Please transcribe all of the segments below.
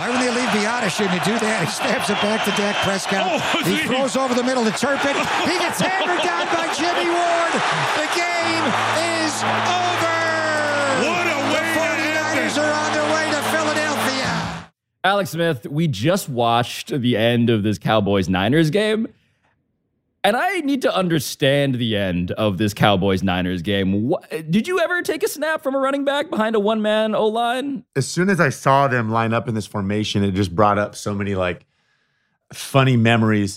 Why would they leave Biadasz in to do that? He snaps it back to Dak Prescott. He throws over the middle to Turpin. He gets hammered down by Jimmy Ward. The game is over. What a way the 49ers are on their way to Philadelphia. Alex Smith, we just watched the end of this Cowboys-Niners game. And I need to understand the end of this Cowboys-Niners game. Did you ever take a snap from a running back behind a one-man O-line? As soon as I saw them line up in this formation, it just brought up so many funny memories.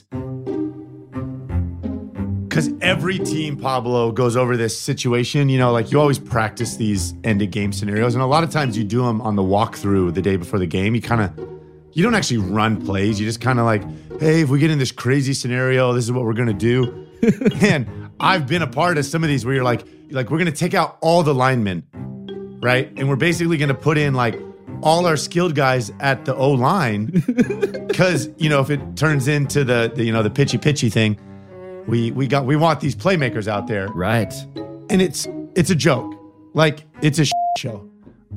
Because every team, Pablo, goes over this situation. You always practice these end-of-game scenarios. And a lot of times you do them on the walkthrough the day before the game. You don't actually run plays. You just hey, if we get in this crazy scenario, this is what we're going to do. And I've been a part of some of these where you're like we're going to take out all the linemen, right? And we're basically going to put in all our skilled guys at the O-line because, if it turns into the pitchy thing, we want these playmakers out there. Right. And it's a joke. It's a show.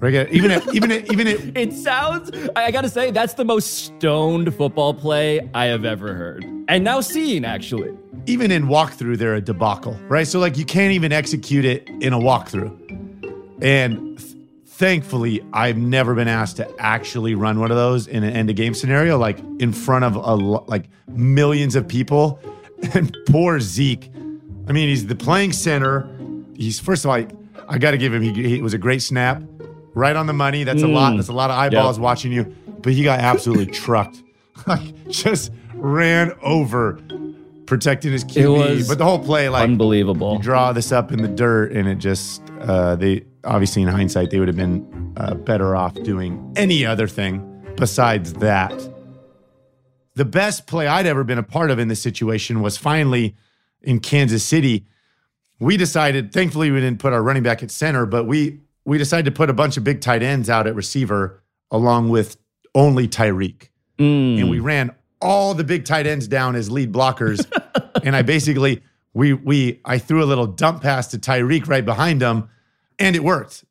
It sounds, I gotta say, that's the most stoned football play I have ever heard. And now seen, actually. Even in walkthrough, they're a debacle, right? So, you can't even execute it in a walkthrough. And thankfully, I've never been asked to actually run one of those in an end-of-game scenario, in front of, millions of people. And poor Zeke. I mean, he's the playing center. First of all, I got to give him, it was a great snap. Right on the money. That's a lot. That's a lot of eyeballs watching you. But he got absolutely trucked. Just ran over protecting his QB. It was but the whole play, unbelievable. You draw this up in the dirt, and it just, they obviously in hindsight, they would have been better off doing any other thing besides that. The best play I'd ever been a part of in this situation was finally in Kansas City. We decided, thankfully, we didn't put our running back at center, but we decided to put a bunch of big tight ends out at receiver along with only Tyreek. And we ran all the big tight ends down as lead blockers. And I basically, I threw a little dump pass to Tyreek right behind him, and it worked.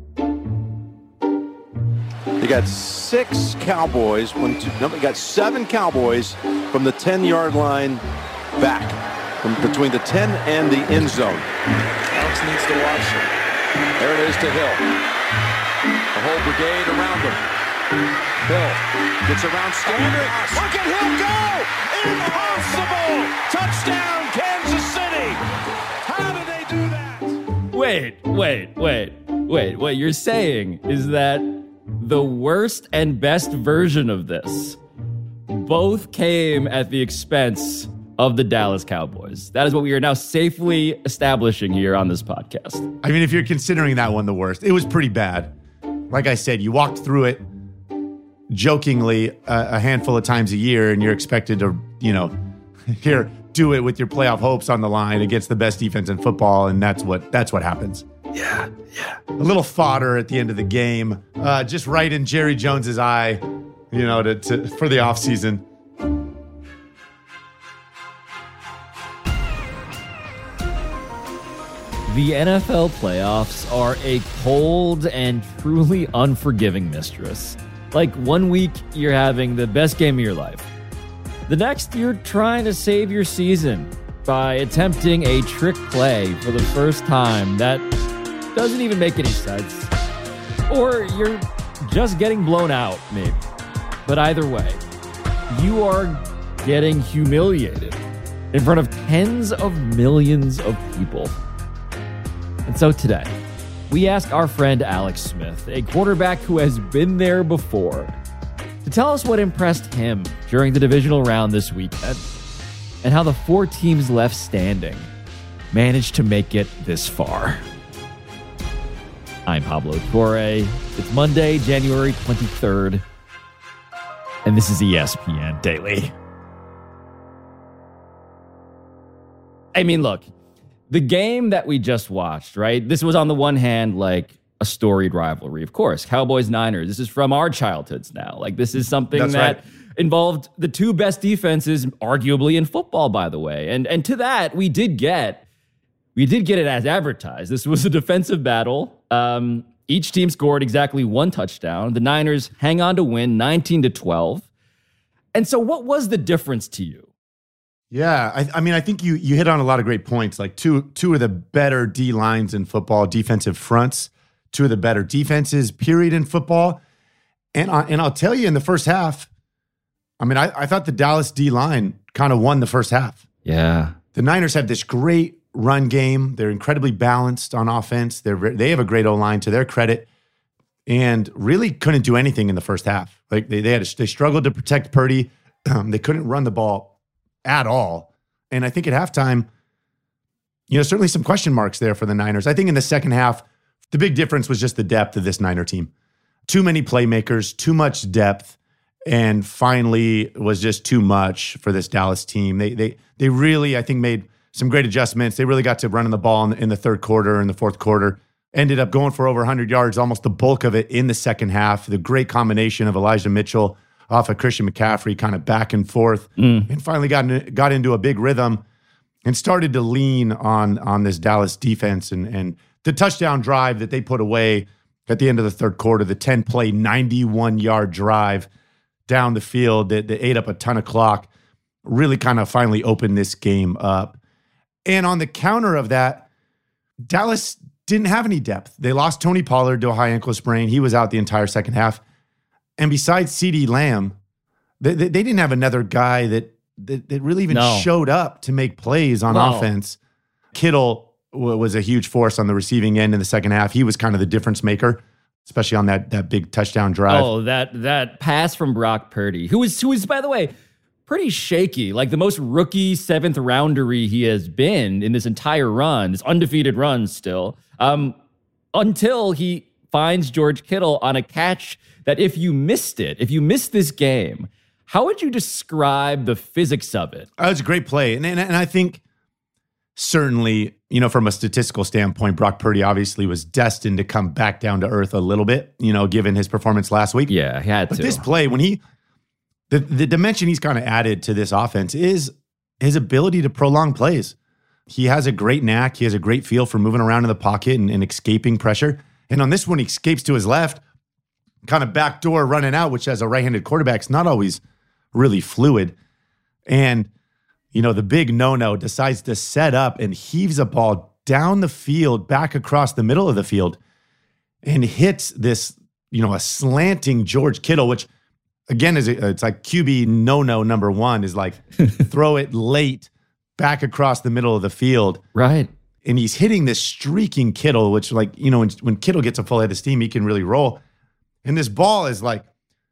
You got 6 Cowboys. You got 7 Cowboys from the 10-yard line back, from between the 10 and the end zone. Alex needs to watch it. There it is to Hill. The whole brigade around him. Hill gets around Standard. Look at Hill go! Impossible! Touchdown, Kansas City! How did they do that? Wait. What you're saying is that the worst and best version of this both came at the expense of the Dallas Cowboys. That is what we are now safely establishing here on this podcast. I mean, if you're considering that one the worst, it was pretty bad. Like I said, you walked through it jokingly a handful of times a year, and you're expected to, do it with your playoff hopes on the line against the best defense in football, and that's what happens. Yeah. A little fodder at the end of the game, just right in Jerry Jones's eye, for the offseason. The NFL playoffs are a cold and truly unforgiving mistress. One week, you're having the best game of your life. The next, you're trying to save your season by attempting a trick play for the first time that doesn't even make any sense. Or you're just getting blown out, maybe. But either way, you are getting humiliated in front of tens of millions of people. And so today, we ask our friend Alex Smith, a quarterback who has been there before, to tell us what impressed him during the divisional round this weekend and how the 4 teams left standing managed to make it this far. I'm Pablo Torre. It's Monday, January 23rd, and this is ESPN Daily. I mean, look, the game that we just watched, right? This was on the one hand like a storied rivalry, of course. Cowboys-Niners. This is from our childhoods now. This is something that involved the 2 best defenses, arguably in football, by the way. And to that, we did get it as advertised. This was a defensive battle. Each team scored exactly one touchdown. The Niners hang on to win 19-12. And so what was the difference to you? Yeah, I mean, I think you hit on a lot of great points. Like two of the better D lines in football, defensive fronts, two of the better defenses, period, in football. And I'll tell you, in the first half, I mean, I thought the Dallas D line kind of won the first half. Yeah. The Niners have this great run game. They're incredibly balanced on offense. They have a great O-line to their credit, and really couldn't do anything in the first half. Like they struggled to protect Purdy. They couldn't run the ball at all. And I think at halftime, certainly some question marks there for the Niners. I think in the second half, the big difference was just the depth of this Niner team. Too many playmakers, too much depth, and finally was just too much for this Dallas team. They really, I think, made some great adjustments. They really got to running the ball in the third quarter and the fourth quarter. Ended up going for over 100 yards, almost the bulk of it in the second half. The great combination of Elijah Mitchell off of Christian McCaffrey, kind of back and forth, and finally got into a big rhythm and started to lean on this Dallas defense. And the touchdown drive that they put away at the end of the third quarter, the 10-play, 91-yard drive down the field that ate up a ton of clock, really kind of finally opened this game up. And on the counter of that, Dallas didn't have any depth. They lost Tony Pollard to a high ankle sprain. He was out the entire second half. And besides CeeDee Lamb, they didn't have another guy that really even showed up to make plays on offense. Kittle was a huge force on the receiving end in the second half. He was kind of the difference maker, especially on that big touchdown drive. Oh, that pass from Brock Purdy, who is, by the way, pretty shaky, like the most rookie seventh roundery he has been in this entire run, this undefeated run still, until he finds George Kittle on a catch that if you missed this game, how would you describe the physics of it? It was a great play. And I think certainly, from a statistical standpoint, Brock Purdy obviously was destined to come back down to earth a little bit, given his performance last week. Yeah, he had to. But this play, when the dimension he's kind of added to this offense is his ability to prolong plays. He has a great knack. He has a great feel for moving around in the pocket and escaping pressure. And on this one, he escapes to his left, kind of backdoor running out, which as a right-handed quarterback is not always really fluid. And, the big no-no decides to set up and heaves a ball down the field, back across the middle of the field, and hits this, a slanting George Kittle, which, again, it's like QB no-no number one is like throw it late back across the middle of the field. Right. And he's hitting this streaking Kittle, which when Kittle gets a full head of steam, he can really roll. And this ball is like,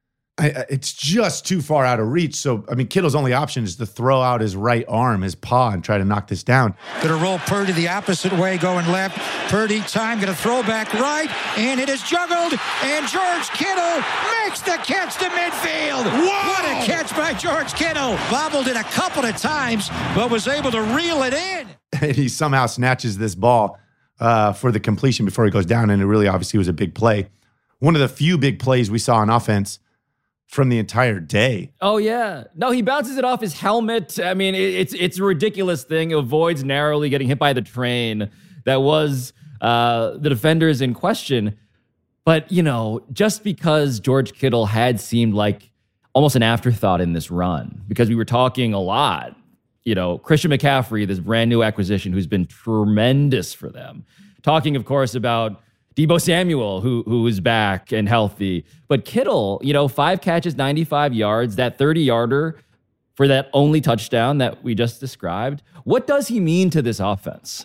it's just too far out of reach. So, Kittle's only option is to throw out his right arm, his paw, and try to knock this down. Going to roll Purdy the opposite way, going left. Purdy time, going to throw back right, and it is juggled, and George Kittle makes the catch to midfield. Whoa! What a catch by George Kittle. Bobbled it a couple of times, but was able to reel it in. And he somehow snatches this ball for the completion before he goes down, and it really obviously was a big play. One of the few big plays we saw on offense from the entire day. Oh, yeah. No, he bounces it off his helmet. It's a ridiculous thing. It avoids narrowly getting hit by the train that was the defenders in question. But, just because George Kittle had seemed like almost an afterthought in this run, because we were talking a lot, Christian McCaffrey, this brand new acquisition who's been tremendous for them. Talking, of course, about Deebo Samuel, who is back and healthy. But Kittle, 5 catches, 95 yards, that 30-yarder for that only touchdown that we just described. What does he mean to this offense?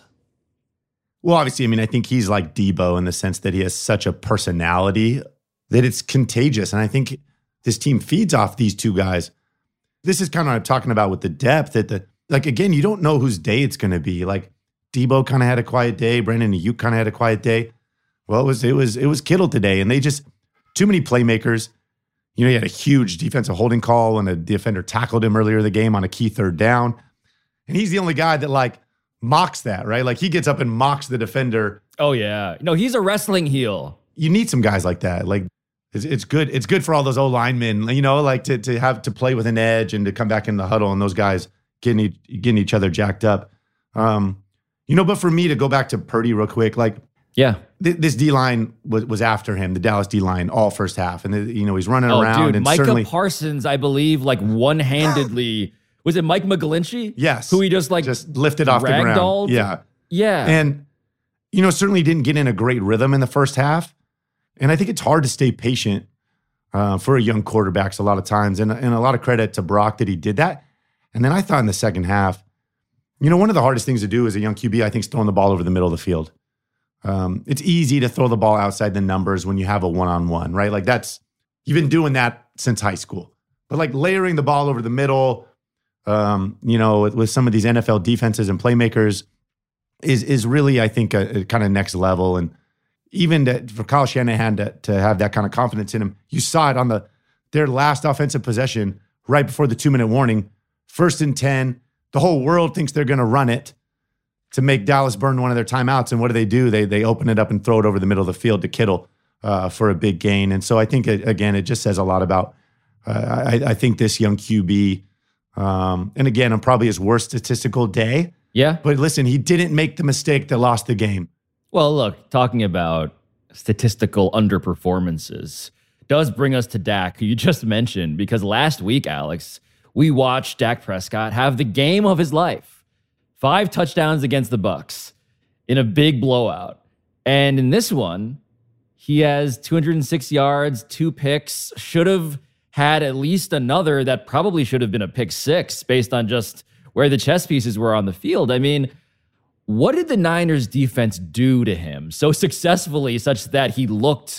Well, obviously, I think he's like Deebo in the sense that he has such a personality that it's contagious. And I think this team feeds off these two guys. This is kind of what I'm talking about with the depth. Again, you don't know whose day it's going to be. Like, Deebo kind of had a quiet day. Brandon Ayuk kind of had a quiet day. Well, it was Kittle today, and they just too many playmakers. He had a huge defensive holding call, and a defender tackled him earlier in the game on a key third down, and he's the only guy that mocks that, right? Like he gets up and mocks the defender. Oh yeah, no, he's a wrestling heel. You need some guys like that. Like it's good. It's good for all those O-linemen, to have to play with an edge and to come back in the huddle, and those guys getting each other jacked up. But for me to go back to Purdy real quick, Yeah. This D-line was after him, the Dallas D-line, all first half. And, he's running around. Dude, and Micah Parsons, I believe, like one-handedly, was it Mike McGlinchey? Yes. Who he just lifted off the ground. Ragdolled? Yeah. Yeah. And, certainly didn't get in a great rhythm in the first half. And I think it's hard to stay patient for a young quarterbacks a lot of times. And a lot of credit to Brock that he did that. And then I thought in the second half, one of the hardest things to do as a young QB, I think, is throwing the ball over the middle of the field. It's easy to throw the ball outside the numbers when you have a one-on-one, right? Like you've been doing that since high school. But like layering the ball over the middle, with some of these NFL defenses and playmakers is really, I think, a kind of next level. And even for Kyle Shanahan to have that kind of confidence in him, you saw it on their last offensive possession right before the 2-minute warning, 1st and 10. The whole world thinks they're going to run it to make Dallas burn one of their timeouts. And what do? They open it up and throw it over the middle of the field to Kittle for a big gain. And so I think, it just says a lot about, I think this young QB, and again, on probably his worst statistical day. Yeah. But listen, he didn't make the mistake that lost the game. Well, look, talking about statistical underperformances does bring us to Dak, who you just mentioned, because last week, Alex, we watched Dak Prescott have the game of his life. 5 touchdowns against the Bucs in a big blowout. And in this one, he has 206 yards, 2 picks, should have had at least another that probably should have been a pick 6 based on just where the chess pieces were on the field. I mean, what did the Niners defense do to him so successfully such that he looked,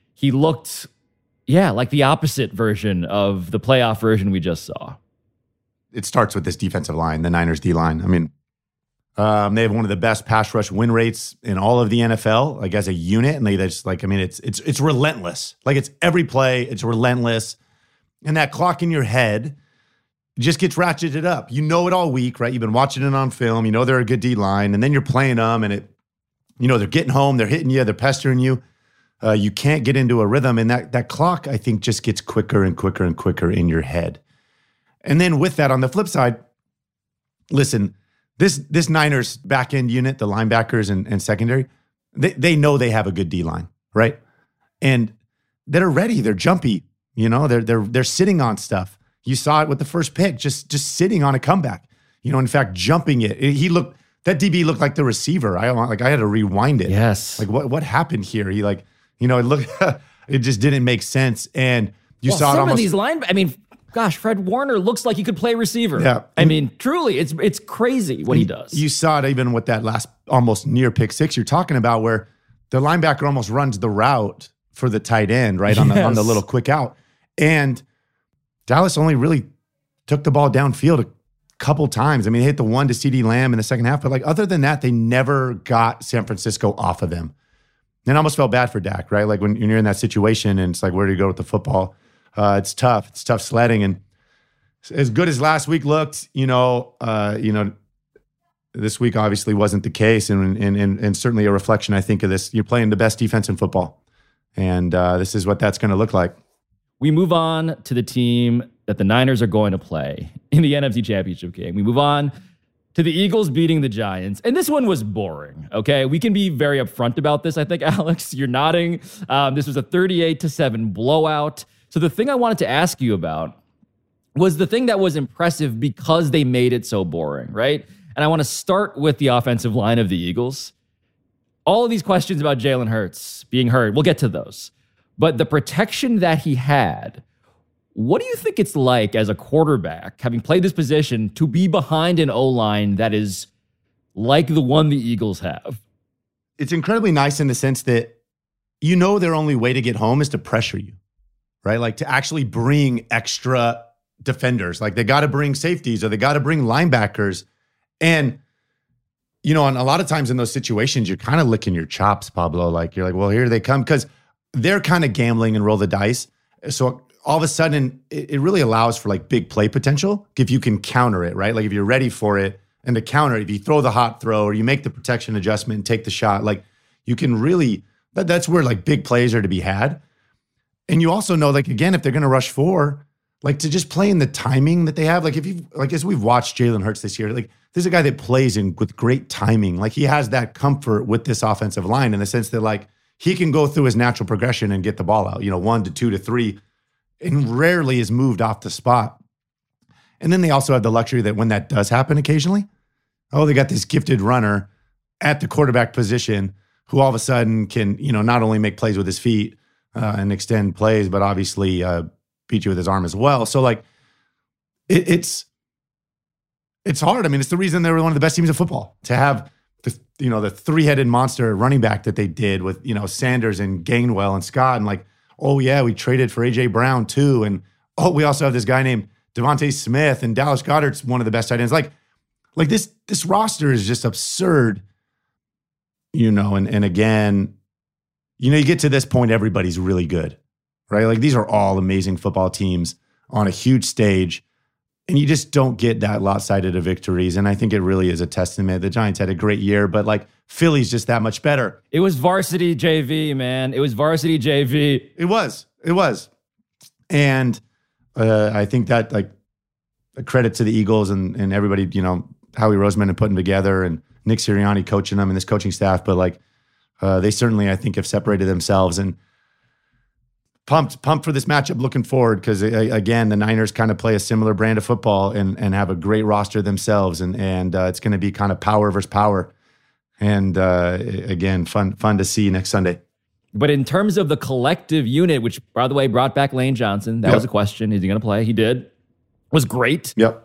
like the opposite version of the playoff version we just saw? It starts with this defensive line, the Niners D-line. I mean, they have one of the best pass rush win rates in all of the NFL, like as a unit. And they just it's relentless. Like it's every play, it's relentless. And that clock in your head just gets ratcheted up. You know it all week, right? You've been watching it on film. You know they're a good D-line. And then you're playing them and they're getting home, they're hitting you, they're pestering you. You can't get into a rhythm. And that clock, I think, just gets quicker and quicker and quicker in your head. And then with that, on the flip side, listen, this Niners back end unit, the linebackers and secondary, they know they have a good D-line, right? And they're ready. They're jumpy. They're sitting on stuff. You saw it with the first pick, just sitting on a comeback. In fact, jumping it. That DB looked like the receiver. I had to rewind it. Yes. Like what happened here? He it looked, it just didn't make sense. And you saw it almost. Some of these gosh, Fred Warner looks like he could play receiver. Yeah. I mean, truly, it's crazy what he does. You saw it even with that last almost near pick 6 you're talking about, where the linebacker almost runs the route for the tight end, right, on the little quick out. And Dallas only really took the ball downfield a couple times. I mean, they hit the one to CeeDee Lamb in the second half, but other than that, they never got San Francisco off of them. And I almost felt bad for Dak, right? Like when you're in that situation and it's like, where do you go with the football? It's tough. It's tough sledding. And as good as last week looked, this week obviously wasn't the case. And certainly a reflection, I think, of this. You're playing the best defense in football. And this is what that's going to look like. We move on to the team that the Niners are going to play in the NFC Championship game. We move on to the Eagles beating the Giants. And this one was boring, okay? We can be very upfront about this, I think, Alex. You're nodding. This was a 38-7 blowout. So the thing I wanted to ask you about was the thing that was impressive because they made it so boring, right? And I want to start with the offensive line of the Eagles. All of these questions about Jalen Hurts being hurt, we'll get to those. But the protection that he had, what do you think it's like as a quarterback, having played this position, to be behind an O-line that is like the one the Eagles have? It's incredibly nice in the sense that their only way to get home is to pressure you, right? Like to actually bring extra defenders. Like they got to bring safeties or they got to bring linebackers. And, and a lot of times in those situations, you're kind of licking your chops, Pablo. Like you're like, well, here they come, because they're kind of gambling and roll the dice. So all of a sudden, it really allows for like big play potential if you can counter it, right? Like if you're ready for it, and to counter it, if you throw the hot throw or you make the protection adjustment and take the shot, like you can really, that's where like big plays are to be had. And you also know, like, again, if they're going to rush 4, like to just play in the timing that they have. Like as we've watched Jalen Hurts this year, like this is a guy that plays with great timing. Like he has that comfort with this offensive line in the sense that like he can go through his natural progression and get the ball out, 1 to 2 to 3, and rarely is moved off the spot. And then they also have the luxury that when that does happen occasionally, they got this gifted runner at the quarterback position who all of a sudden can, not only make plays with his feet and extend plays, but obviously beat you with his arm as well. So like it's hard. I mean, it's the reason they were one of the best teams in football to have the three-headed monster running back that they did with, Sanders and Gainwell and Scott. And like, oh yeah, we traded for A.J. Brown too. And we also have this guy named Devontae Smith, and Dallas Goedert's one of the best tight ends. Like this roster is just absurd, and again, you get to this point, everybody's really good, right? Like these are all amazing football teams on a huge stage, and you just don't get that lopsided of victories. And I think it really is a testament. The Giants had a great year, but like Philly's just that much better. It was varsity JV, man. It was varsity JV. It was. And I think that like a credit to the Eagles and everybody, Howie Roseman and putting together and Nick Sirianni coaching them and this coaching staff. But like they certainly, I think, have separated themselves and pumped for this matchup looking forward because, again, the Niners kind of play a similar brand of football and have a great roster themselves. And it's going to be kind of power versus power. And again, fun to see next Sunday. But in terms of the collective unit, which, by the way, brought back Lane Johnson, that was a question. Is he going to play? He did. Was great. Yep.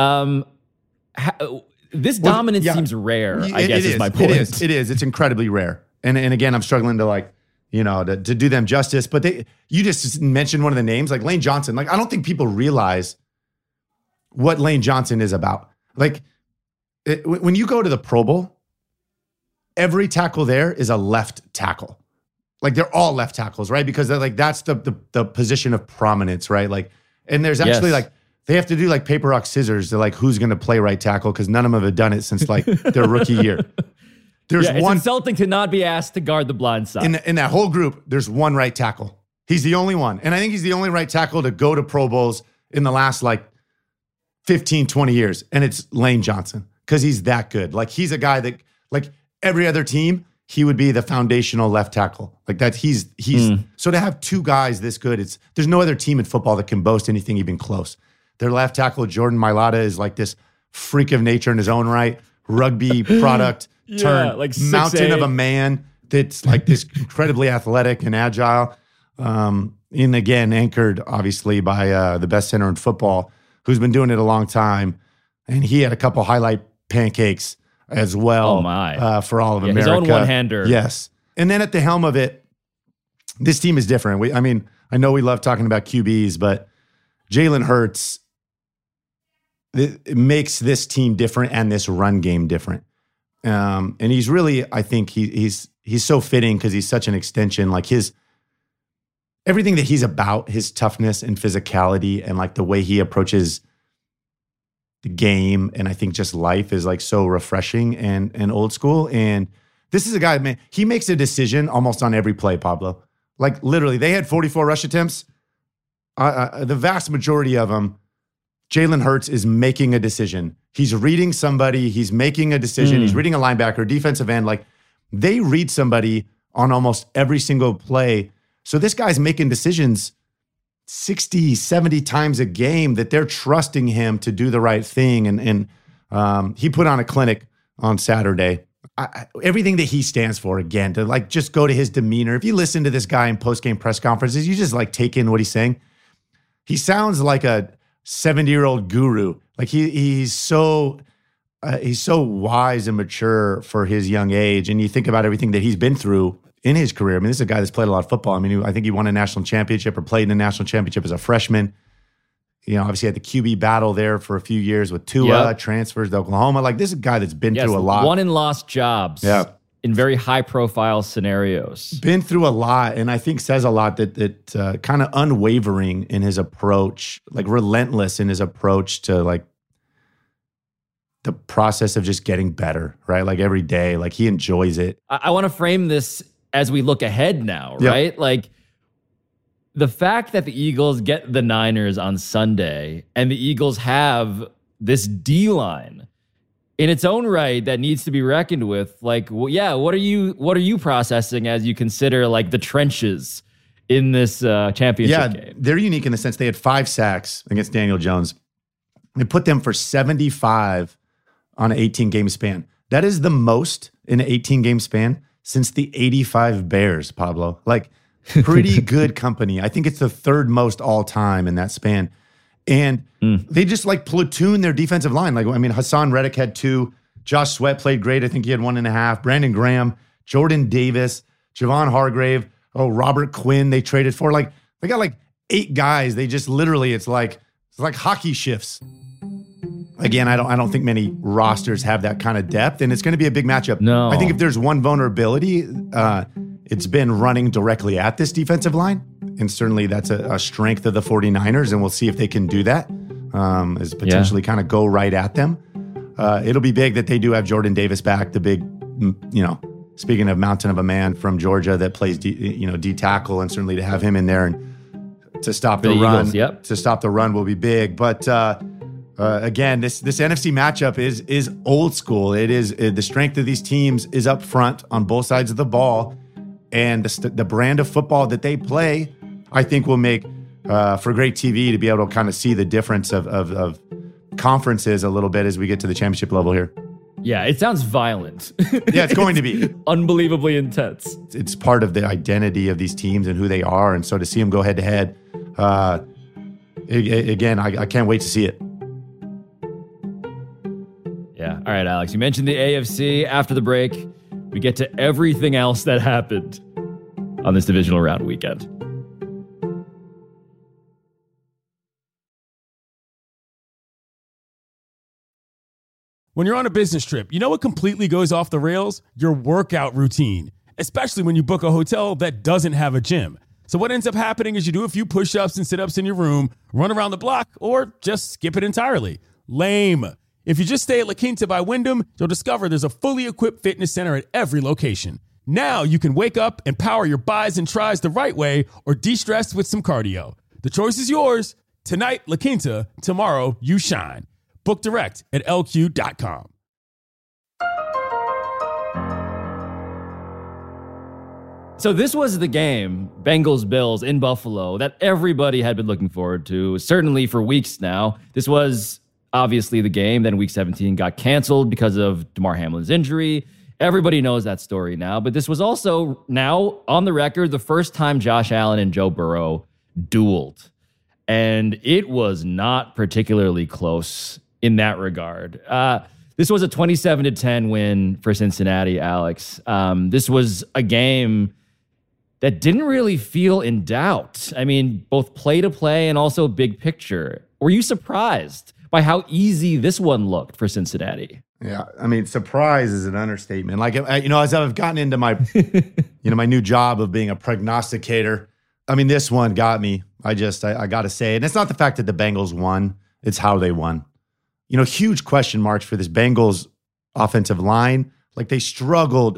This dominance seems rare, I guess is my point. It is. It's incredibly rare. And again, I'm struggling to like, to do them justice. But you just mentioned one of the names, like Lane Johnson. Like, I don't think people realize what Lane Johnson is about. Like, when you go to the Pro Bowl, every tackle there is a left tackle. Like, they're all left tackles, right? Because they're like, that's the position of prominence, right? Like, and there's actually like, they have to do like paper, rock, scissors to like who's going to play right tackle because none of them have done it since like their rookie year. There's it's one insulting to not be asked to guard the blind side. in that whole group. There's one right tackle. He's the only one, and I think he's the only right tackle to go to Pro Bowls in the last like 15, 20 years, and it's Lane Johnson because he's that good. Like he's a guy that like every other team, he would be the foundational left tackle. Like that he's so to have two guys this good, there's no other team in football that can boast anything even close. Their left tackle, Jordan Mailata, is like this freak of nature in his own right, rugby product turned like mountain of a man that's like this incredibly athletic and agile. And again, anchored obviously by the best center in football, who's been doing it a long time. And he had a couple highlight pancakes as well for all of America. His own one-hander. Yes. And then at the helm of it, this team is different. I know we love talking about QBs, but Jalen Hurts, it makes this team different and this run game different. And he's really, I think he's so fitting because he's such an extension. Like everything that he's about, his toughness and physicality and like the way he approaches the game and I think just life is like so refreshing and old school. And this is a guy, man, he makes a decision almost on every play, Pablo. Like literally, they had 44 rush attempts. The vast majority of them, Jalen Hurts is making a decision. He's reading somebody. He's making a decision. He's reading a linebacker, defensive end. Like they read somebody on almost every single play. So this guy's making decisions 60, 70 times a game that they're trusting him to do the right thing. And he put on a clinic on Saturday. Everything that he stands for, again, to like just go to his demeanor. If you listen to this guy in post-game press conferences, you just like take in what he's saying. He sounds like a 70-year-old guru. Like he's so wise and mature for his young age. And you think about everything that he's been through in his career. I mean, this is a guy that's played a lot of football. I mean, I think he won a national championship or played in a national championship as a freshman. Obviously had the QB battle there for a few years with Tua, transfers to Oklahoma. Like this is a guy that's been through a lot. Won and lost jobs in very high-profile scenarios. Been through a lot, and I think says a lot that kind of unwavering in his approach, like relentless in his approach to like the process of just getting better, right? Like every day, like he enjoys it. I want to frame this as we look ahead now, right? Like the fact that the Eagles get the Niners on Sunday and the Eagles have this D-line in its own right that needs to be reckoned with, like, well, yeah, what are you processing as you consider like the trenches in this championship game? They're unique in the sense they had 5 sacks against Daniel Jones. They put them for 75 on an 18-game span. That is the most in an 18-game span since the 85 Bears, Pablo. Like, pretty good company. I think it's the 3rd most all time in that span. And they just like platoon their defensive line. Like, I mean, Hassan Reddick had 2. Josh Sweat played great. I think he had 1.5. Brandon Graham, Jordan Davis, Javon Hargrave, Robert Quinn they traded for. Like, they got like 8 guys. They just literally, it's like hockey shifts. Again, I don't think many rosters have that kind of depth, and it's going to be a big matchup. No. I think if there's one vulnerability, it's been running directly at this defensive line. And certainly that's a strength of the 49ers, and we'll see if they can do that, is potentially kind of go right at them. It'll be big that they do have Jordan Davis back, the big, speaking of mountain of a man from Georgia that plays D-tackle, and certainly to have him in there and to stop the run. Eagles, to stop the run will be big. But again, this NFC matchup is old school. It is the strength of these teams is up front on both sides of the ball, and the brand of football that they play, I think, will make for great TV to be able to kind of see the difference of conferences a little bit as we get to the championship level here. Yeah, it sounds violent. Yeah, it's going to be. Unbelievably intense. It's part of the identity of these teams and who they are. And so to see them go head to head, again, I can't wait to see it. Yeah. All right, Alex, you mentioned the AFC. After the break, we get to everything else that happened on this divisional round weekend. When you're on a business trip, you know what completely goes off the rails? Your workout routine, especially when you book a hotel that doesn't have a gym. So what ends up happening is you do a few push-ups and sit-ups in your room, run around the block, or just skip it entirely. Lame. If you just stay at La Quinta by Wyndham, you'll discover there's a fully equipped fitness center at every location. Now you can wake up and power your buys and tries the right way or de-stress with some cardio. The choice is yours. Tonight, La Quinta. Tomorrow, you shine. Book direct at LQ.com. So this was the game, Bengals-Bills in Buffalo, that everybody had been looking forward to, certainly for weeks now. This was obviously the game. Then Week 17 got canceled because of Damar Hamlin's injury. Everybody knows that story now. But this was also, now on the record, the first time Josh Allen and Joe Burrow dueled. And it was not particularly close in that regard. This was a 27-10 win for Cincinnati, Alex. This was a game that didn't really feel in doubt. I mean, both play-to-play and also big picture. Were you surprised by how easy this one looked for Cincinnati? Yeah, I mean, surprise is an understatement. Like, as I've gotten into my, my new job of being a prognosticator, I mean, this one got me. I got to say, and it's not the fact that the Bengals won, it's how they won. Huge question marks for this Bengals offensive line. Like, they struggled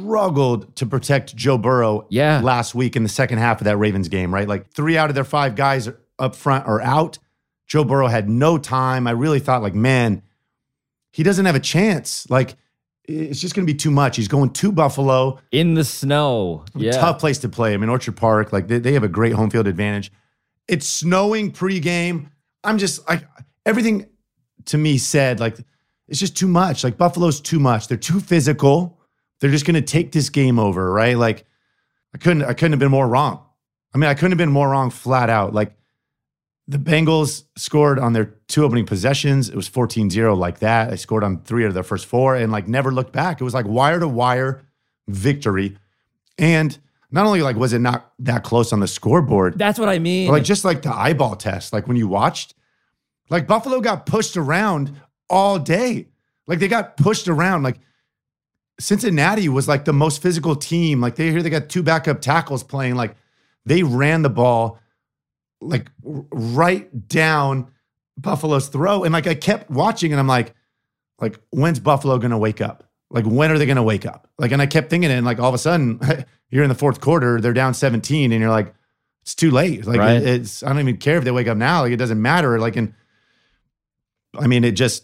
to protect Joe Burrow last week in the second half of that Ravens game, right? Like, 3 out of their 5 guys up front are out. Joe Burrow had no time. I really thought, like, man, he doesn't have a chance. Like, it's just going to be too much. He's going to Buffalo. In the snow. Yeah. Tough place to play. I mean, Orchard Park, like, they have a great home field advantage. It's snowing pregame. I'm just, like, everything to me said, like, it's just too much. Like, Buffalo's too much. They're too physical. They're just going to take this game over, right? Like, I couldn't have been more wrong. I mean, I couldn't have been more wrong flat out. Like, the Bengals scored on their 2 opening possessions. It was 14-0 like that. They scored on 3 out of their first 4 and, like, never looked back. It was like wire-to-wire victory. And not only, like, was it not that close on the scoreboard. That's what I mean. But, like, just like the eyeball test. Like, when you watched, like, Buffalo got pushed around all day. Like, they got pushed around. Like, Cincinnati was, like, the most physical team. Like, they got 2 backup tackles playing. Like, they ran the ball, like, right down Buffalo's throat. And, like, I kept watching and I'm like, when's Buffalo going to wake up? Like, when are they going to wake up? Like, and I kept thinking it, and, like, all of a sudden, you're in the fourth quarter, they're down 17, and you're like, It's too late. Like Right. I don't even care if they wake up now. Like it doesn't matter. Like, it just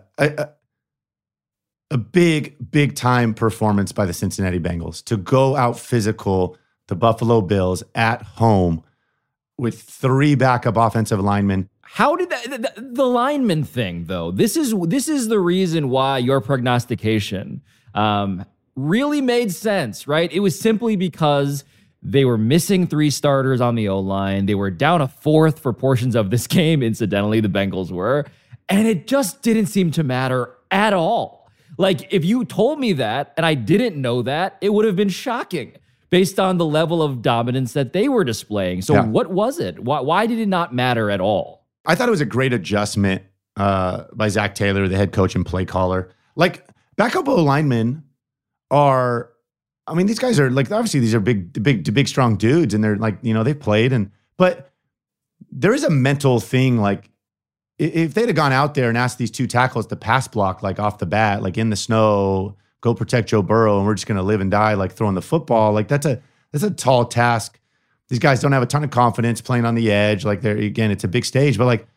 a big time performance by the Cincinnati Bengals to go out physical the Buffalo Bills at home with 3 backup offensive linemen. How did the lineman thing though? This is the reason why your prognostication really made sense, right? It was simply because they were missing 3 starters on the O-line. They were down a 4th for portions of this game, incidentally, the Bengals were. And it just didn't seem to matter at all. Like, if you told me that and I didn't know that, it would have been shocking based on the level of dominance that they were displaying. So what was it? Why did it not matter at all? I thought it was a great adjustment by Zach Taylor, the head coach and play caller. Like, backup O-linemen are, these guys are like, obviously these are big, strong dudes, and they're like, they've played, but there is a mental thing. Like, if they'd have gone out there and asked these 2 tackles to pass block, like off the bat, like in the snow, go protect Joe Burrow, and we're just going to live and die, like throwing the football, like that's a tall task. These guys don't have a ton of confidence playing on the edge. Like, again, it's a big stage, but like,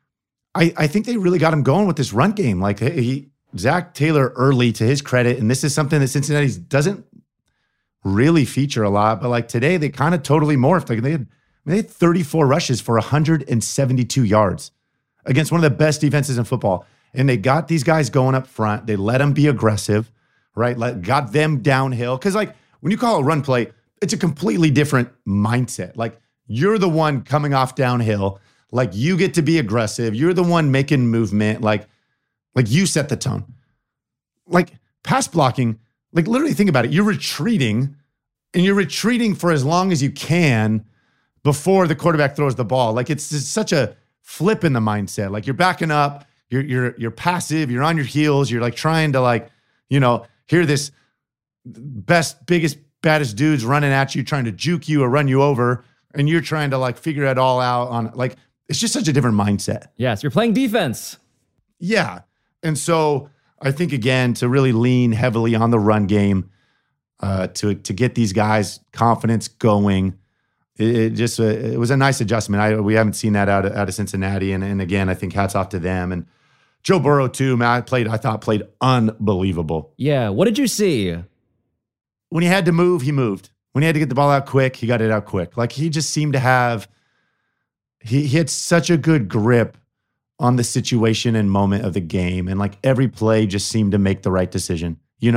I think they really got him going with this run game. Like, Zach Taylor early, to his credit, and this is something that Cincinnati doesn't really feature a lot, but like today they kind of totally morphed. Like they had 34 rushes for 172 yards against one of the best defenses in football. And they got these guys going up front. They let them be aggressive, right? Got them downhill. Because like when you call a run play, it's a completely different mindset. Like, you're the one coming off downhill. Like, you get to be aggressive. You're the one making movement. Like you set the tone. Like, pass blocking, like, literally think about it. You're retreating, and you're retreating for as long as you can before the quarterback throws the ball. Like, it's just such a flip in the mindset. Like, you're backing up, you're passive, you're on your heels, you're like trying to like, hear this biggest, baddest dudes running at you, trying to juke you or run you over, and you're trying to like figure it all out on, like, it's just such a different mindset. Yes, you're playing defense. Yeah. And so I think, again, to really lean heavily on the run game, to get these guys' confidence going, it was a nice adjustment. We haven't seen that out of Cincinnati, and again, I think hats off to them. And Joe Burrow too, man, I thought played unbelievable. Yeah, what did you see? When he had to move, he moved. When he had to get the ball out quick, he got it out quick. Like, he just seemed to have, he had such a good grip on the situation and moment of the game. And like, every play just seemed to make the right decision. He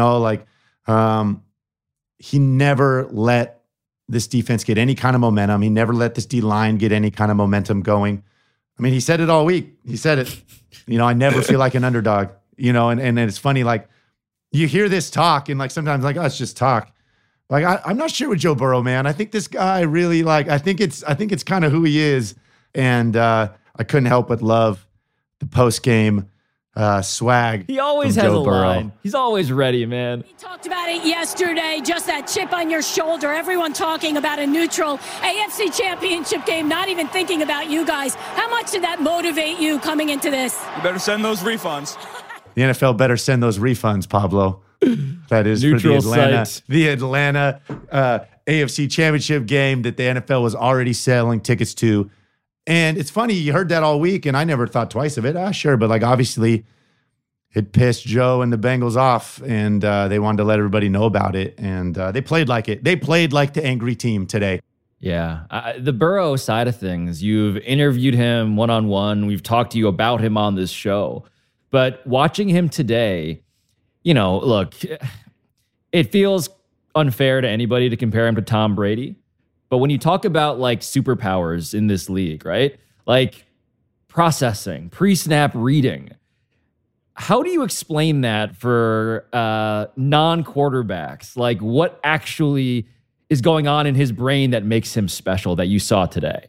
never let this defense get any kind of momentum. He never let this D-line get any kind of momentum going. He said it all week. He said it, I never feel like an underdog, and it's funny, like, you hear this talk and like, sometimes like, oh, it's just talk. Like, I'm not sure with Joe Burrow, man. I think this guy really, like, I think it's kind of who he is. And I couldn't help but love the post-game swag. He always has Joe a Burrow. line. He's always ready, man. We talked about it yesterday, just that chip on your shoulder. Everyone talking about a neutral AFC Championship game, not even thinking about you guys. How much did that motivate you coming into this? You better send those refunds. The NFL better send those refunds, Pablo. That is Neutral for site. the Atlanta AFC Championship game that the NFL was already selling tickets to. And it's funny, you heard that all week, and I never thought twice of it. Sure, but like, obviously it pissed Joe and the Bengals off, and they wanted to let everybody know about it. And they played like it. They played like the angry team today. Yeah. The Burrow side of things, you've interviewed him one-on-one. We've talked to you about him on this show. But watching him today, look, it feels unfair to anybody to compare him to Tom Brady. But when you talk about like superpowers in this league, right? Like processing, pre-snap reading, how do you explain that for non-quarterbacks? Like, what actually is going on in his brain that makes him special that you saw today?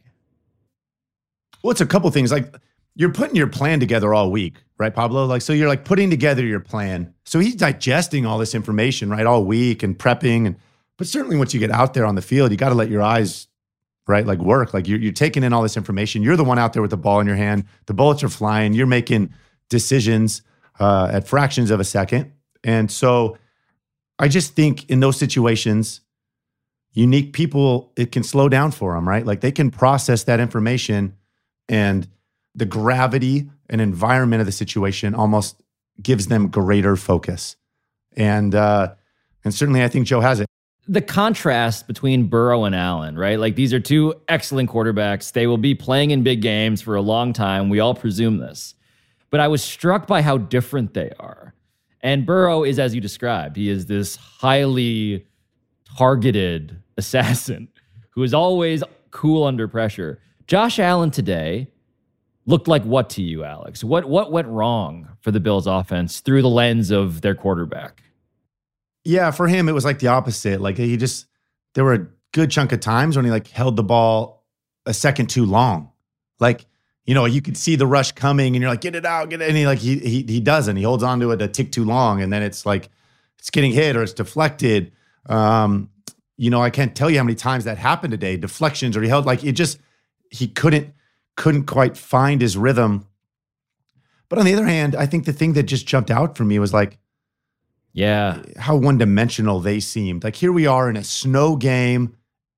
Well, it's a couple things. Like, you're putting your plan together all week, right, Pablo? Like, so you're like putting together your plan. So he's digesting all this information, right, all week and prepping. But certainly once you get out there on the field, you got to let your eyes, right, like work. Like, you're taking in all this information. You're the one out there with the ball in your hand. The bullets are flying. You're making decisions at fractions of a second. And so I just think in those situations, unique people, it can slow down for them, right? Like they can process that information, and the gravity and environment of the situation almost gives them greater focus. And certainly I think Joe has it. The contrast between Burrow and Allen, right? Like these are two excellent quarterbacks. They will be playing in big games for a long time. We all presume this. But I was struck by how different they are. And Burrow is, as you described, he is this highly targeted assassin who is always cool under pressure. Josh Allen today looked like what to you, Alex? What went wrong for the Bills offense through the lens of their quarterback? Yeah, for him, it was like the opposite. Like there were a good chunk of times when he like held the ball a second too long. Like, you know, you could see the rush coming and you're like, get it out, get it. And he doesn't. He holds on to it a tick too long. And then it's like, it's getting hit or it's deflected. You know, I can't tell you how many times that happened today. Deflections, or he held like he couldn't quite find his rhythm. But on the other hand, I think the thing that just jumped out for me was like, yeah, how one-dimensional they seemed. Like here we are in a snow game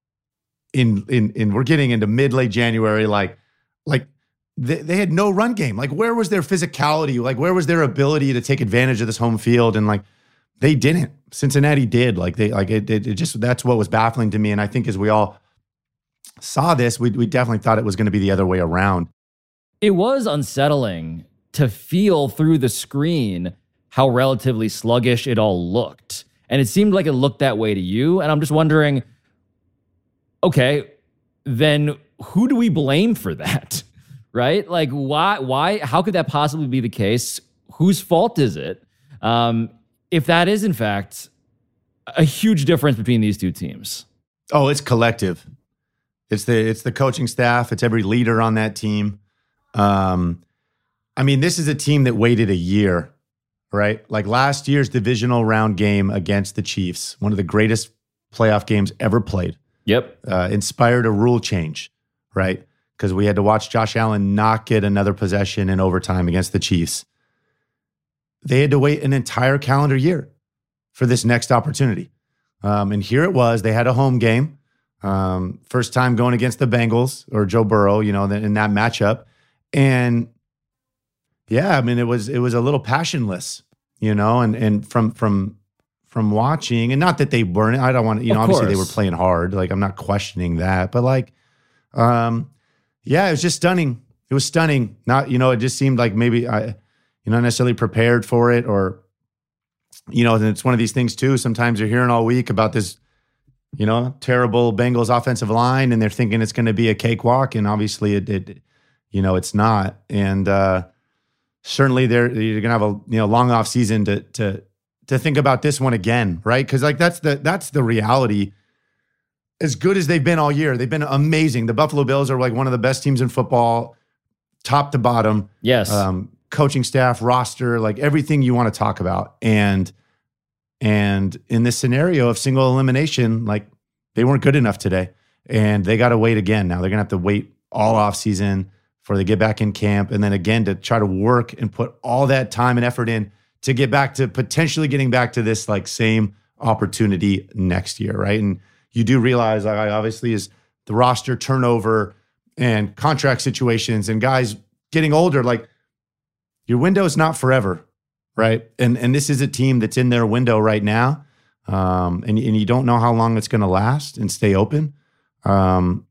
in we're getting into mid-late January, like they had no run game. Like where was their physicality? Like where was their ability to take advantage of this home field? And like they didn't. Cincinnati did. Like it just, that's what was baffling to me. And I think as we all saw this, we definitely thought it was going to be the other way around. It was unsettling to feel through the screen how relatively sluggish it all looked. And it seemed like it looked that way to you. And I'm just wondering, okay, then who do we blame for that? Right? Like why, how could that possibly be the case? Whose fault is it? If that is in fact a huge difference between these two teams. Oh, it's collective. It's the coaching staff. It's every leader on that team. I mean, this is a team that waited a year, right? Like last year's divisional round game against the Chiefs, one of the greatest playoff games ever played. Yep. Inspired a rule change, right? Because we had to watch Josh Allen not get another possession in overtime against the Chiefs. They had to wait an entire calendar year for this next opportunity. And here it was. They had a home game. First time going against the Bengals or Joe Burrow, you know, in that matchup. And yeah, I mean, it was a little passionless, you know, and from watching, and not that they weren't, I don't want to, you know, obviously they were playing hard. Like, I'm not questioning that, but like, yeah, it was just stunning. It was stunning. Not, you know, it just seemed like maybe you're not necessarily prepared for it, or, you know, and it's one of these things too. Sometimes you're hearing all week about this, you know, terrible Bengals offensive line, and they're thinking it's going to be a cakewalk, and obviously it you know, it's not. And certainly you're going to have a, you know, long off season to think about this one again, right? Because like that's the reality. As good as they've been all year, they've been amazing. The Buffalo Bills are like one of the best teams in football, top to bottom. Yes. Coaching staff, roster, like everything you want to talk about. And in this scenario of single elimination, like they weren't good enough today, and they got to wait again. Now they're going to have to wait all off season before they get back in camp, and then again to try to work and put all that time and effort in to get back to potentially getting back to this like same opportunity next year, right? And you do realize, like, obviously, is the roster turnover and contract situations and guys getting older, like your window is not forever, right? And this is a team that's in their window right now, and you don't know how long it's going to last and stay open. And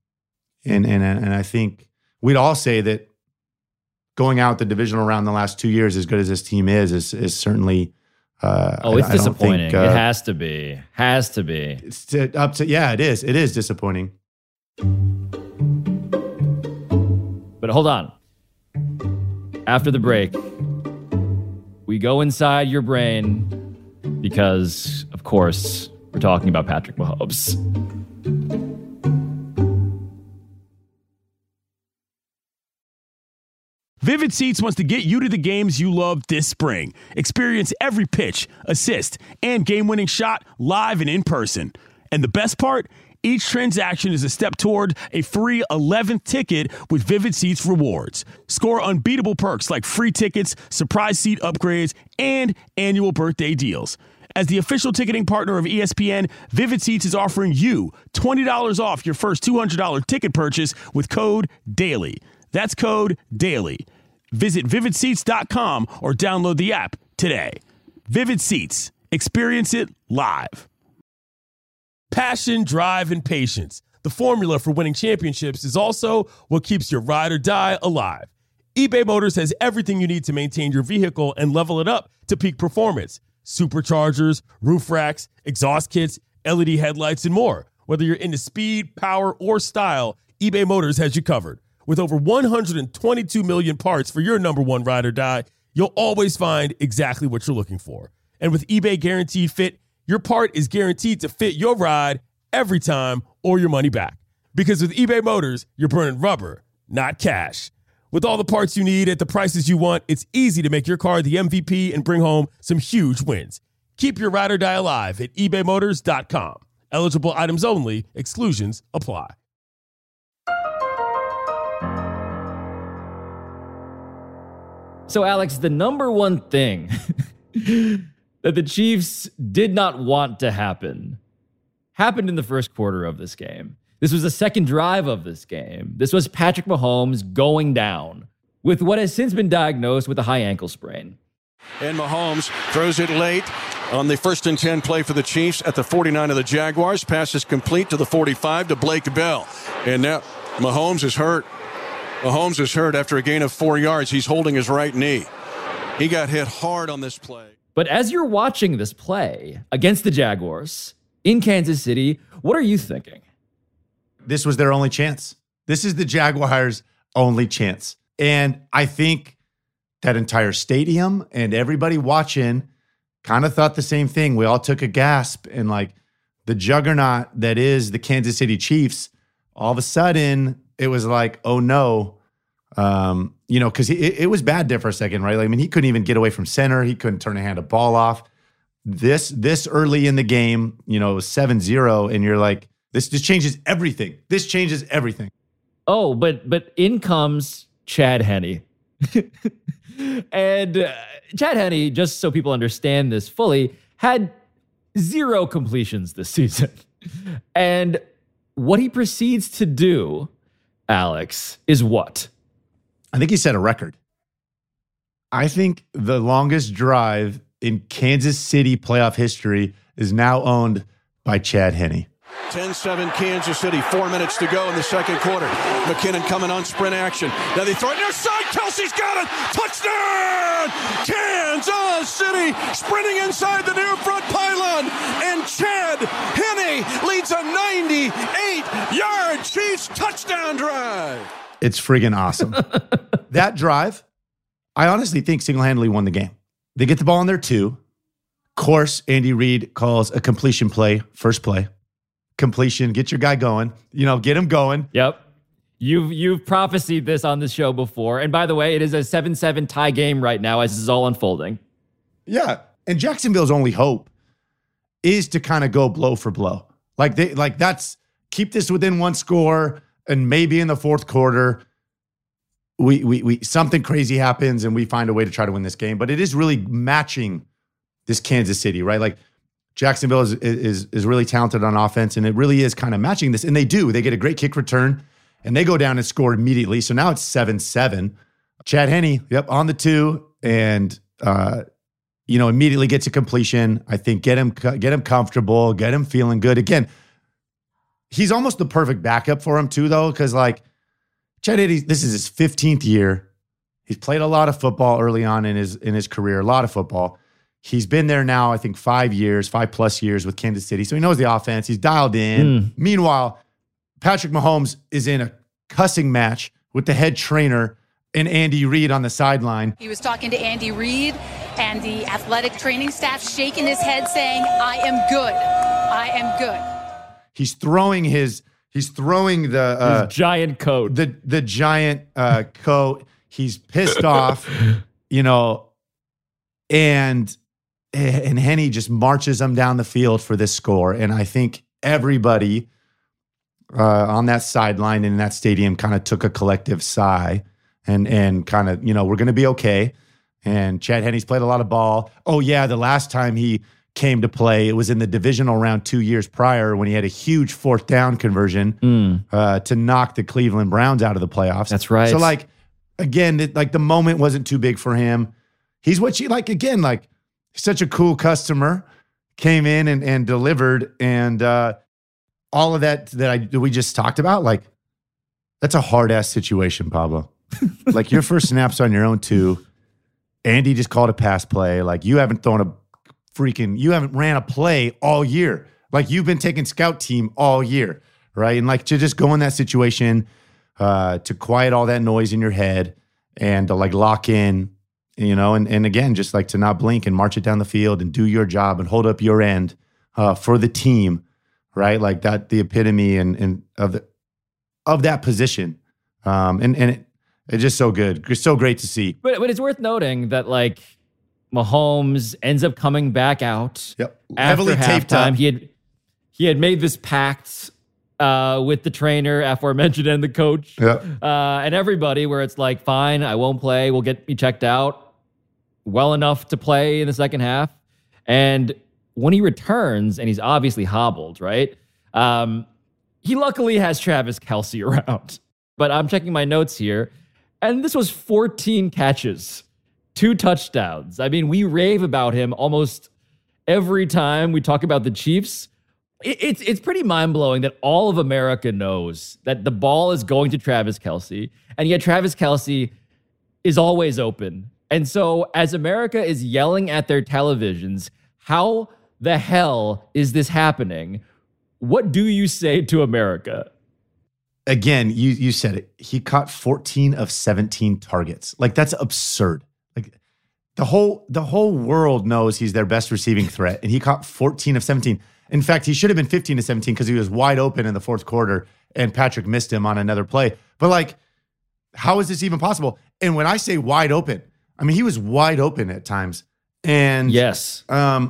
I think we'd all say that going out the divisional round the last 2 years, as good as this team is certainly. It's disappointing. It has to be. Has to be. Yeah, it is. It is disappointing. But hold on. After the break, we go inside your brain because, of course, we're talking about Patrick Mahomes. Vivid Seats wants to get you to the games you love this spring. Experience every pitch, assist, and game-winning shot live and in person. And the best part? Each transaction is a step toward a free 11th ticket with Vivid Seats rewards. Score unbeatable perks like free tickets, surprise seat upgrades, and annual birthday deals. As the official ticketing partner of ESPN, Vivid Seats is offering you $20 off your first $200 ticket purchase with code DAILY. That's code DAILY. Visit vividseats.com or download the app today. Vivid Seats. Experience it live. Passion, drive, and patience. The formula for winning championships is also what keeps your ride or die alive. eBay Motors has everything you need to maintain your vehicle and level it up to peak performance. Superchargers, roof racks, exhaust kits, LED headlights, and more. Whether you're into speed, power, or style, eBay Motors has you covered. With over 122 million parts for your number one ride or die, you'll always find exactly what you're looking for. And with eBay Guaranteed Fit, your part is guaranteed to fit your ride every time or your money back. Because with eBay Motors, you're burning rubber, not cash. With all the parts you need at the prices you want, it's easy to make your car the MVP and bring home some huge wins. Keep your ride or die alive at ebaymotors.com. Eligible items only. Exclusions apply. So, Alex, the number one thing that the Chiefs did not want to happen happened in the first quarter of this game. This was the second drive of this game. This was Patrick Mahomes going down with what has since been diagnosed with a high ankle sprain. And Mahomes throws it late on the 1st and 10 play for the Chiefs at the 49 of the Jaguars. Pass is complete to the 45 to Blake Bell. And now Mahomes is hurt. Mahomes is hurt after a gain of 4 yards. He's holding his right knee. He got hit hard on this play. But as you're watching this play against the Jaguars in Kansas City, what are you thinking? This was their only chance. This is the Jaguars' only chance. And I think that entire stadium and everybody watching kind of thought the same thing. We all took a gasp, and like the juggernaut that is the Kansas City Chiefs, all of a sudden it was like, oh no. Because it was bad there for a second, right? Like, I mean, he couldn't even get away from center. He couldn't turn a hand of ball off. This early in the game, it was 7-0, and you're like, this changes everything. This changes everything. Oh, but in comes Chad Henne. And Chad Henne, just so people understand this fully, had 0 completions this season. And what he proceeds to do, Alex, is what? I think he set a record. I think the longest drive in Kansas City playoff history is now owned by Chad Henne. 10-7 Kansas City, 4 minutes to go in the second quarter. McKinnon coming on sprint action. Now they throw it near side. Kelsey's got it. Touchdown! Kansas City sprinting inside the near front pylon. And Chad Henne leads a 98-yard Chiefs touchdown drive. It's friggin' awesome. That drive, I honestly think single-handedly won the game. They get the ball in there too. Of course, Andy Reid calls a completion play, first play. Completion, get your guy going, get him going. Yep. You've prophesied this on this show before. And by the way, it is a 7-7 tie game right now as this is all unfolding. Yeah. And Jacksonville's only hope is to kind of go blow for blow. That's keep this within one score, and maybe in the fourth quarter, we something crazy happens and we find a way to try to win this game. But it is really matching this Kansas City, right? Like, Jacksonville is really talented on offense, and it really is kind of matching this. And they do. They get a great kick return, and they go down and score immediately. So now it's 7-7. Chad Henne, on the 2, and immediately gets a completion. I think get him comfortable, get him feeling good. Again, he's almost the perfect backup for him too, though, because Chad Henne, this is his 15th year. He's played a lot of football early on in his career, a lot of football. He's been there now, I think, 5+ years with Kansas City. So he knows the offense. He's dialed in. Meanwhile, Patrick Mahomes is in a cussing match with the head trainer and Andy Reid on the sideline. He was talking to Andy Reid and the athletic training staff, shaking his head saying, I am good. I am good. He's throwing his giant coat. The giant coat. He's pissed off, and Henne just marches them down the field for this score. And I think everybody on that sideline and in that stadium kind of took a collective sigh and kind of, we're going to be okay. And Chad Henne's played a lot of ball. Oh, yeah, the last time he came to play. It was in the divisional round 2 years prior when he had a huge 4th down conversion to knock the Cleveland Browns out of the playoffs. That's right. So like, again, the moment wasn't too big for him. He's what you like, again, like such a cool customer, came in and delivered. And all of that we just talked about, like, that's a hard ass situation, Pablo. Like your first snap's on your own too. Andy just called a pass play. Like you haven't ran a play all year. Like you've been taking scout team all year, right? And like to just go in that situation, to quiet all that noise in your head and to like lock in, and again, just like to not blink and march it down the field and do your job and hold up your end for the team, right? Like that, the epitome and of that position. It's just so good. It's so great to see. But it's worth noting that like Mahomes ends up coming back out. Yep. After Heavily taped halftime. up. He had made this pact with the trainer, aforementioned, and the coach, and everybody, where it's like, fine, I won't play. We'll get me checked out well enough to play in the second half. And when he returns, and he's obviously hobbled, right? He luckily has Travis Kelce around. But I'm checking my notes here, and this was 14 catches, 2 touchdowns. I mean, we rave about him almost every time we talk about the Chiefs. It's pretty mind-blowing that all of America knows that the ball is going to Travis Kelce, and yet Travis Kelce is always open. And so as America is yelling at their televisions, how the hell is this happening? What do you say to America? Again, you said it. He caught 14 of 17 targets. Like, that's absurd. Like, the whole world knows he's their best receiving threat, and he caught 14 of 17. In fact, he should have been 15 to 17 because he was wide open in the fourth quarter, and Patrick missed him on another play. But, like, how is this even possible? And when I say wide open, I mean, he was wide open at times. And yes.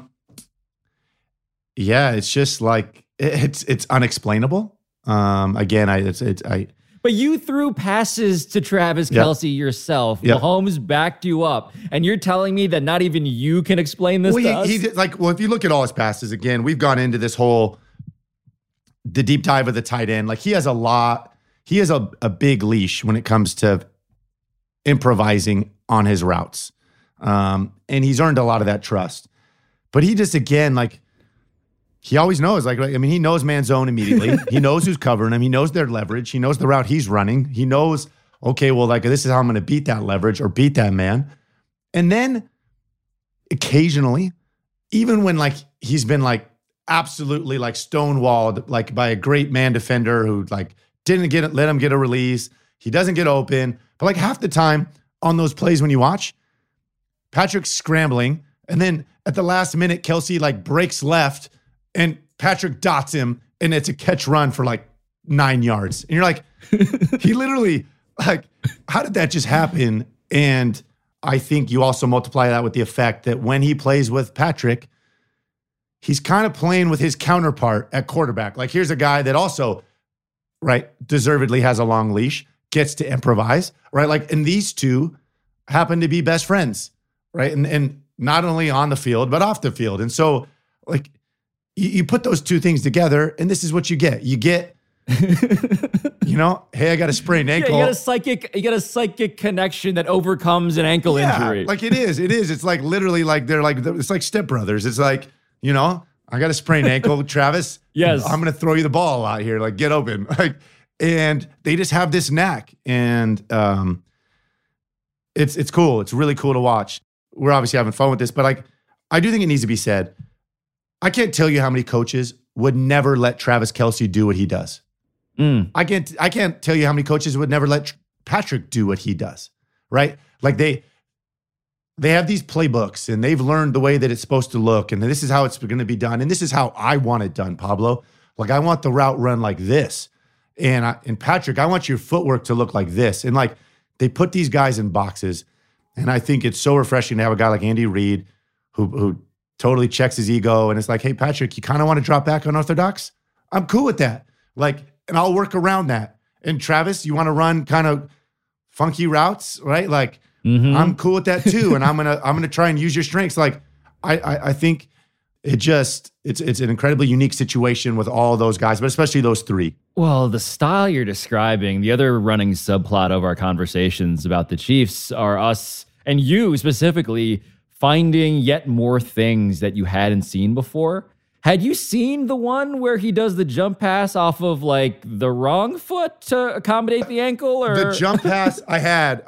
Yeah, it's just like, it's unexplainable. Again, But you threw passes to Travis Kelce yourself. Yep. Mahomes backed you up, and you're telling me that not even you can explain this to us? If you look at all his passes, again, we've gone into this the deep dive of the tight end. Like, he has a big leash when it comes to improvising on his routes. And he's earned a lot of that trust. But he just, again, like, he always knows, he knows man zone immediately. He knows who's covering him. He knows their leverage. He knows the route he's running. He knows, okay, well, like, this is how I'm going to beat that leverage or beat that man. And then occasionally, even when like he's been like absolutely like stonewalled, like by a great man defender who like didn't let him get a release, he doesn't get open. But like half the time on those plays when you watch, Patrick's scrambling, and then at the last minute, Kelce like breaks left, and Patrick dots him, and it's a catch run for like 9 yards. And you're like, he literally, like, how did that just happen? And I think you also multiply that with the effect that when he plays with Patrick, he's kind of playing with his counterpart at quarterback. Like, here's a guy that also, right, deservedly has a long leash, gets to improvise, right? Like, and these two happen to be best friends, right? And not only on the field, but off the field. And so, like, you put those two things together, and this is what you get. You get, hey, I got a sprained ankle. Yeah, you got a psychic connection that overcomes an ankle injury. Like it is. It's like literally like it's like stepbrothers. It's like, I got a sprained ankle, Travis. Yes. I'm going to throw you the ball out here. Like, get open. Like, and they just have this knack, and it's cool. It's really cool to watch. We're obviously having fun with this, but like, I do think it needs to be said. I can't tell you how many coaches would never let Travis Kelce do what he does. I can't tell you how many coaches would never let Patrick do what he does, right? Like they have these playbooks, and they've learned the way that it's supposed to look, and this is how it's going to be done, and this is how I want it done, Pablo. Like, I want the route run like this, and Patrick, I want your footwork to look like this, and like they put these guys in boxes, and I think it's so refreshing to have a guy like Andy Reid who totally checks his ego, and it's like, hey, Patrick, you kind of want to drop back unorthodox? I'm cool with that. Like, and I'll work around that. And Travis, you want to run kind of funky routes, right? Like, I'm cool with that too. And I'm gonna try and use your strengths. Like, I think it's an incredibly unique situation with all those guys, but especially those three. Well, the style you're describing, the other running subplot of our conversations about the Chiefs are us and you specifically finding yet more things that you hadn't seen before. Had you seen the one where he does the jump pass off of like the wrong foot to accommodate the ankle? Or the jump pass I have.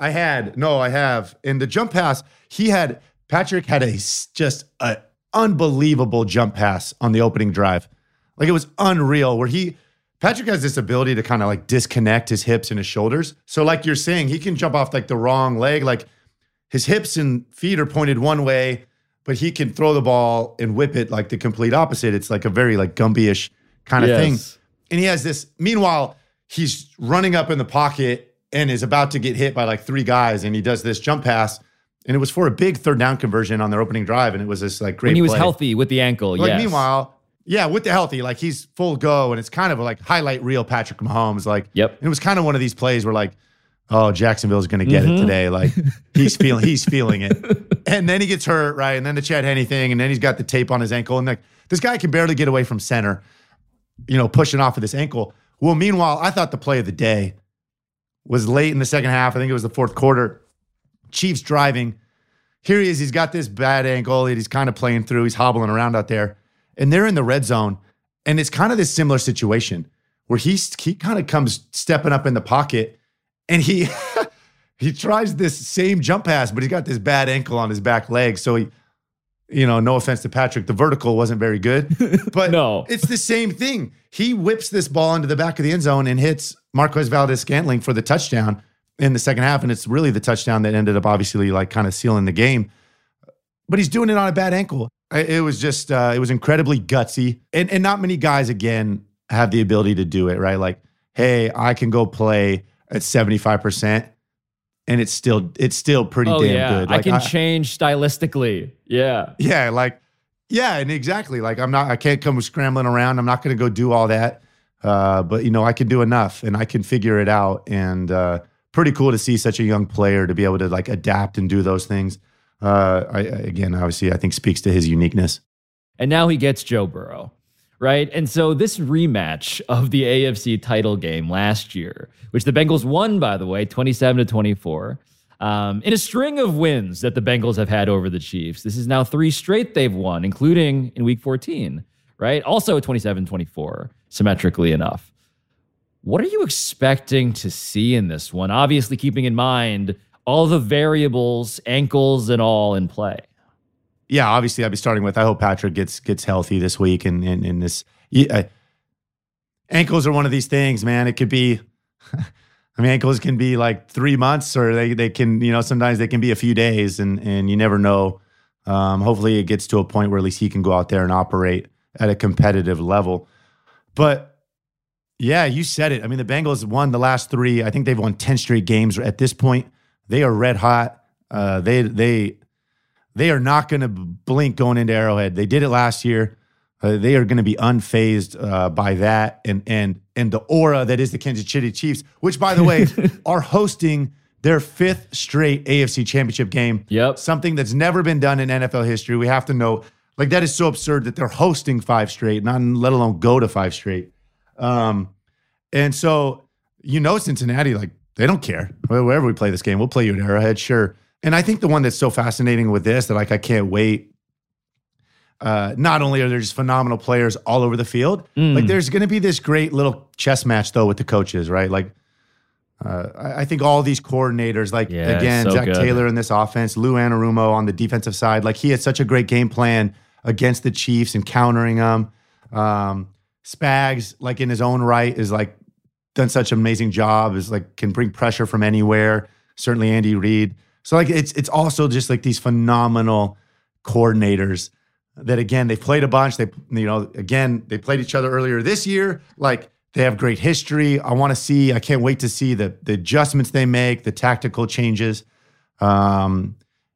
In the jump pass, Patrick had just an unbelievable jump pass on the opening drive. Like, it was unreal where Patrick has this ability to kind of like disconnect his hips and his shoulders. So like you're saying, he can jump off like the wrong leg. Like, his hips and feet are pointed one way, but he can throw the ball and whip it like the complete opposite. It's like a very like Gumby-ish kind of thing. And he has this, meanwhile, he's running up in the pocket and is about to get hit by like three guys, and he does this jump pass. And it was for a big third down conversion on their opening drive, and it was this like great when he was play. healthy with the ankle, like, yes. Meanwhile, yeah, with the healthy, like he's full go, and it's kind of like highlight reel Patrick Mahomes. Like, yep. And it was kind of one of these plays where like, oh, Jacksonville's going to get it today. Like, he's feeling it. And then he gets hurt, right? And then the Chad Henne thing, and then he's got the tape on his ankle. And like, this guy can barely get away from center, pushing off of this ankle. Well, meanwhile, I thought the play of the day was late in the second half. I think it was the fourth quarter. Chiefs driving. Here he is. He's got this bad ankle that he's kind of playing through. He's hobbling around out there. And they're in the red zone. And it's kind of this similar situation where he kind of comes stepping up in the pocket. And he tries this same jump pass, but he's got this bad ankle on his back leg. So he, no offense to Patrick, the vertical wasn't very good. But no, it's the same thing. He whips this ball into the back of the end zone and hits Marquez Valdes-Scantling for the touchdown in the second half. And it's really the touchdown that ended up obviously like kind of sealing the game. But he's doing it on a bad ankle. It was just, it was incredibly gutsy. And not many guys, again, have the ability to do it, right? Like, hey, I can go play at 75%, and it's still pretty damn good. Like, I can change stylistically. Yeah. Yeah, and exactly. Like, I can't come scrambling around. I'm not going to go do all that. But I can do enough, and I can figure it out. And pretty cool to see such a young player to be able to like adapt and do those things. Obviously, I think speaks to his uniqueness. And now he gets Joe Burrow. Right. And so this rematch of the AFC title game last year, which the Bengals won, by the way, 27-24, in a string of wins that the Bengals have had over the Chiefs. This is now 3 straight they've won, including in week 14, right? Also 27-24, symmetrically enough. What are you expecting to see in this one? Obviously, keeping in mind all the variables, ankles and all in play. Yeah, obviously, I'd be starting with, I hope Patrick gets healthy this week. And this, ankles are one of these things, man. It could be, ankles can be like 3 months, or they can, sometimes they can be a few days, and you never know. Hopefully, it gets to a point where at least he can go out there and operate at a competitive level. But yeah, you said it. The Bengals won the last 3. I think they've won 10 straight games at this point. They are red hot. They are not going to blink going into Arrowhead. They did it last year. They are going to be unfazed by that and the aura that is the Kansas City Chiefs, which, by the way, are hosting their 5th straight AFC Championship game. Yep. Something that's never been done in NFL history. We have to know, like, that is so absurd that they're hosting 5 straight, let alone go to 5 straight. And so, Cincinnati, like, they don't care. Wherever we play this game, we'll play you at Arrowhead, sure. And I think the one that's so fascinating with this that, like, I can't wait. Not only are there just phenomenal players all over the field, like, there's going to be this great little chess match, though, with the coaches, right? Like, I think all these coordinators, like, again, Zach Taylor in this offense, Lou Anarumo on the defensive side, like, he had such a great game plan against the Chiefs and countering them. Spags, like, in his own right, is like done such an amazing job, is like can bring pressure from anywhere. Certainly Andy Reid. So, like, it's also just like these phenomenal coordinators that, again, they've played a bunch. They played each other earlier this year. Like, they have great history. I can't wait to see the adjustments they make, the tactical changes. Because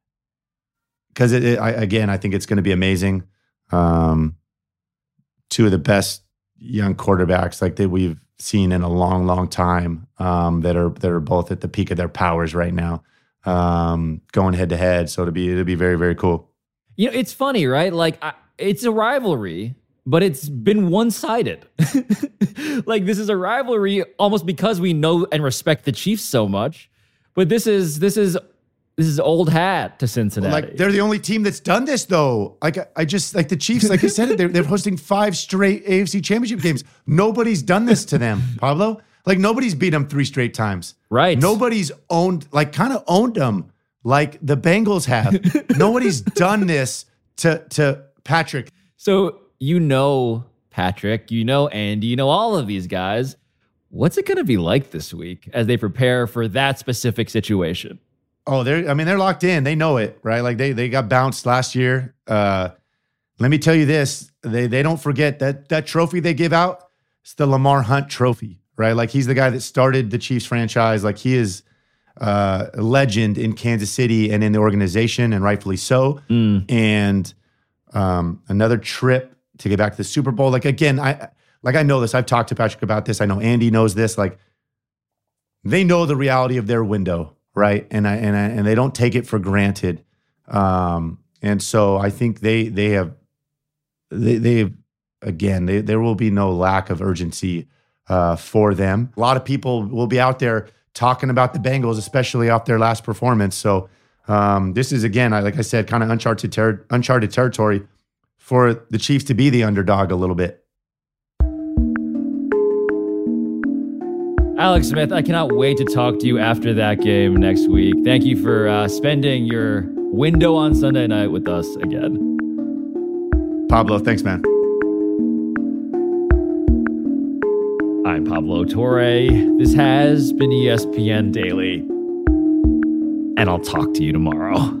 I think it's going to be amazing. 2 of the best young quarterbacks like that we've seen in a long, long time, that are both at the peak of their powers right now, going head to head. So it'll be very, very cool. It's funny, right? Like, it's a rivalry, but it's been one-sided. Like, this is a rivalry almost because we know and respect the Chiefs so much. But this is old hat to Cincinnati. Like, they're the only team that's done this, though. Like, I just, like the Chiefs, like I said, they're hosting 5 straight AFC Championship games. Nobody's done this to them, Pablo. Like, nobody's beat them 3 straight times. Right. Nobody's owned them like the Bengals have. Nobody's done this to Patrick. So, Patrick, Andy, all of these guys. What's it going to be like this week as they prepare for that specific situation? Oh, they're locked in. They know it, right? Like they got bounced last year. Let me tell you this. They don't forget that trophy they give out. It's the Lamar Hunt trophy, right? Like, he's the guy that started the Chiefs franchise. Like, he is a legend in Kansas City and in the organization, and rightfully so. And another trip to get back to the Super Bowl. Like, again, I know this. I've talked to Patrick about this. I know Andy knows this. Like, they know the reality of their window, right? And they don't take it for granted. And so I think there will be no lack of urgency for them. A lot of people will be out there talking about the Bengals, especially off their last performance. So this is, again, like I said, kind of uncharted territory for the Chiefs to be the underdog a little bit. Alex Smith, I cannot wait to talk to you after that game next week. Thank you for spending your window on Sunday night with us again. Pablo, thanks, man. I'm Pablo Torre. This has been ESPN Daily, and I'll talk to you tomorrow.